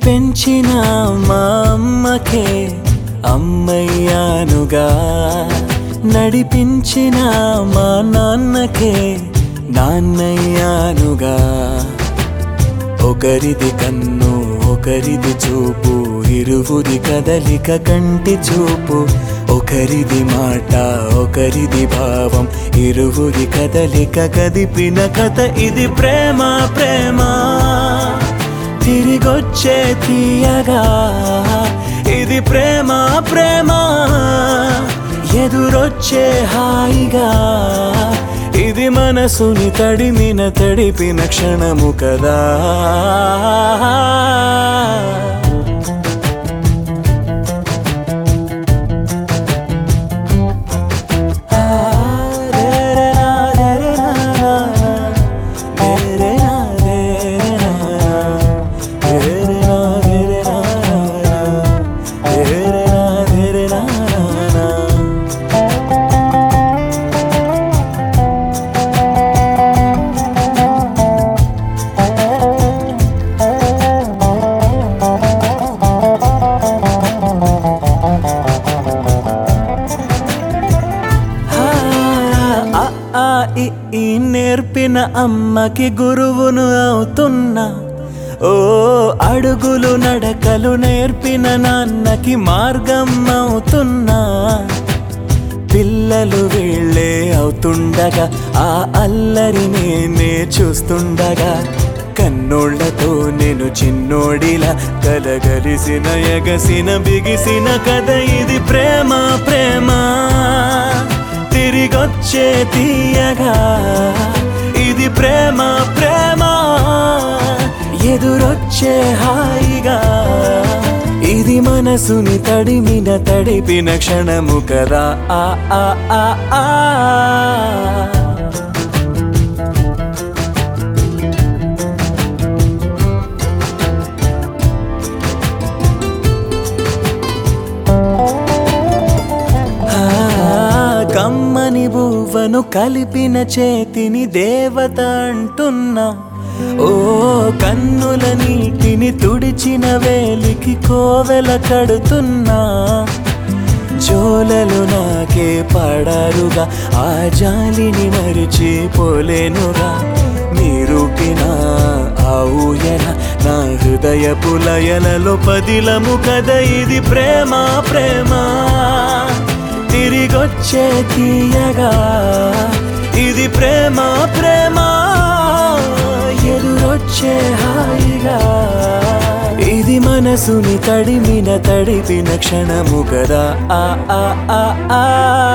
పెంచిన మా అమ్మకే అమ్మయ్యానుగా, నడిపించిన మా నాన్నకే నాన్నయ్యానుగా. ఒకరిది కన్ను ఒకరిది చూపు, ఇరువురి కదలిక కంటి చూపు. ఒకరిది మాట ఒకరిది భావం, ఇరువురి కదలిక కదిపిన కథ ఇది. ప్రేమ ప్రేమ తిరిగొచ్చే తీయగా, ఇది ప్రేమ ప్రేమ ఎదురొచ్చే హాయిగా. ఇది మనసుని తడిపిన క్షణము కదా. ఈ నేర్పిన అమ్మకి గురువును అవుతున్నా, ఓ అడుగులు నడకలు నేర్పిన నాన్నకి మార్గం అవుతున్నా. పిల్లలు వీళ్ళే అవుతుండగా ఆ అల్లరి నేనే చూస్తుండగా, కన్నోళ్లతో నేను చిన్నోడిలా కలగలిసిన ఎగసిన బిగిసిన కథ ఇది. ప్రేమ ప్రేమ తిరిగొచ్చే తీయగా, ఇది ప్రేమ ప్రేమ ఎదురొచ్చే హాయిగా. ఇది మనసుని తడిపిన క్షణము కదా. ఆ ఆ ఆ ఆ కమ్మని బువ్వను కలిపిన చేతిని దేవత అంటున్నా, ఓ కన్నుల నీటిని తుడిచిన వేలికి కోవెల కడుతున్నా. జోలలు నాకే పడారుగా ఆ జాలిని మరిచిపోలేనుగా. నీరూపిన ఆ ఊయల నా హృదయపు లయలలో పదిలము కదా. ఇది ప్రేమ ప్రేమ తిరిగొచ్చే తీయగా, ఇది ప్రేమ ప్రేమ ఎదురొచ్చే హాయిగా. ఇది మనసుని తడిపిన క్షణము కదా. ఆ ఆ ఆ ఆ